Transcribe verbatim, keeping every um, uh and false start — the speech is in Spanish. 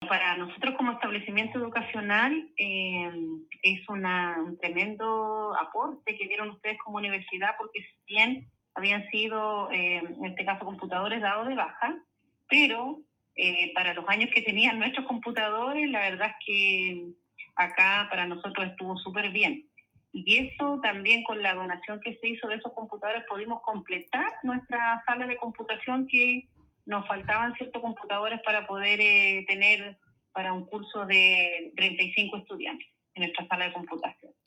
Para nosotros como establecimiento educacional eh, es una, un tremendo aporte que dieron ustedes como universidad, porque si bien habían sido, eh, en este caso, computadores dados de baja, pero eh, para los años que tenían nuestros computadores, la verdad es que acá para nosotros estuvo súper bien. Y eso también, con la donación que se hizo de esos computadores, pudimos completar nuestra sala de computación, que nos faltaban ciertos computadores para poder eh, tener para un curso de treinta y cinco estudiantes en nuestra sala de computación.